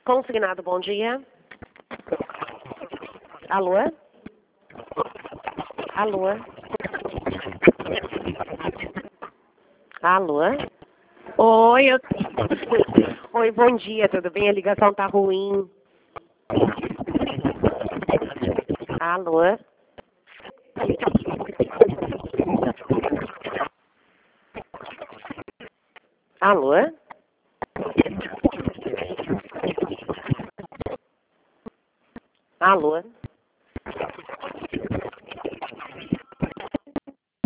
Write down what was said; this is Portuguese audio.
Consignado, bom dia. Alô? Alô? Alô? Oi, Oi, bom dia, tudo bem? A ligação tá ruim. Alô? Alô? Alô?